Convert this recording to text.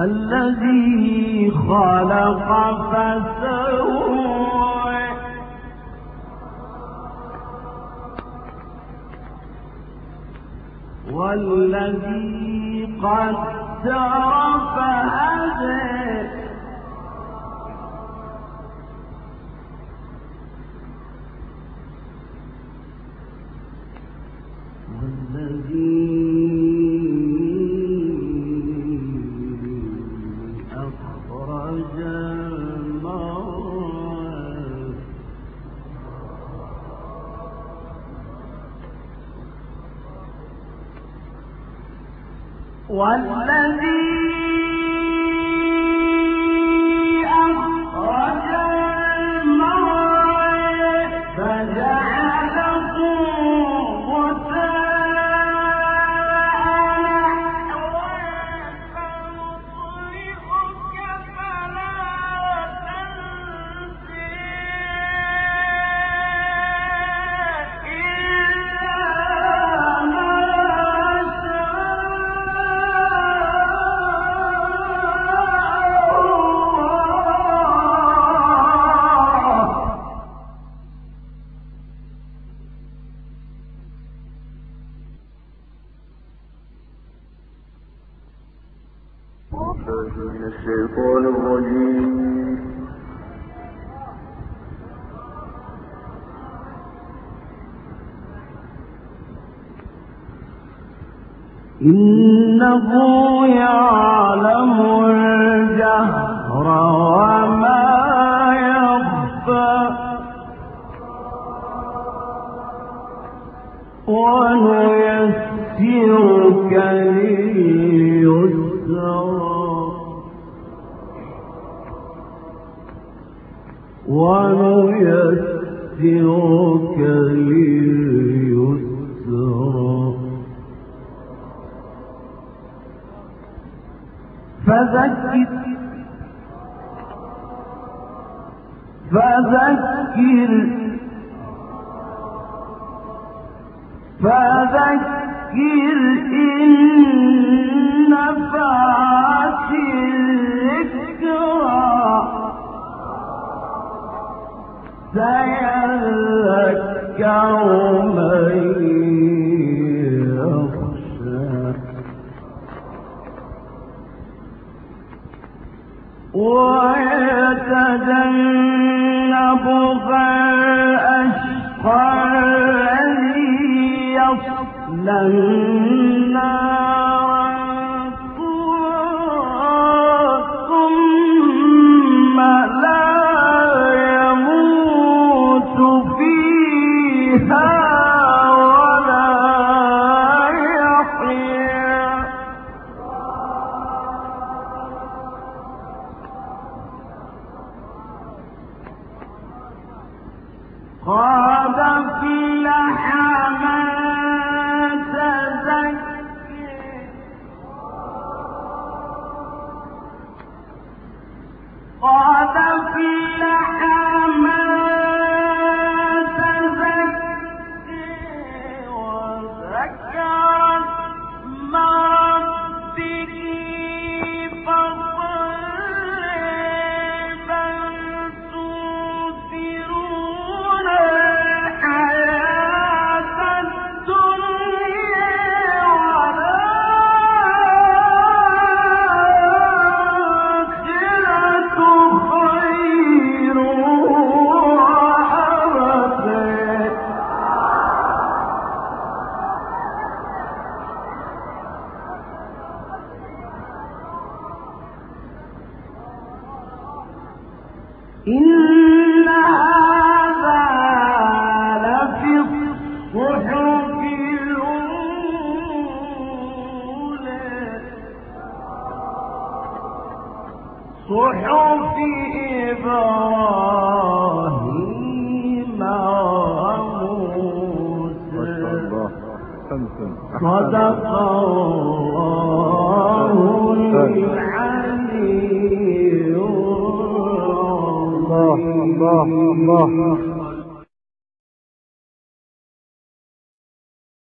الذي خلق فسوى والذي قدر فهدى والذي أخرج المرعى والذي أخرج المرعى فجعله من الشيطان الرجيم. إنه يعلم الجهر وما يخفى ونيسرك لليسرى ونيسرك لليسرى فذكر إن نفعت الذكرى سيذكر من يخشى ويتجنبها الأشقى الذي يصلى النار ثم لا يموت فيها ولا يحيا قد أفلح من تزكى قد أفلح من تزكى وذكر اسم ربه فصلى بل تؤثرون الحياة الدنيا والآخرة خير وأبقى إن هذا لفي الصحف الأولى صحف إبراهيم وموسى صدق الله العلي الله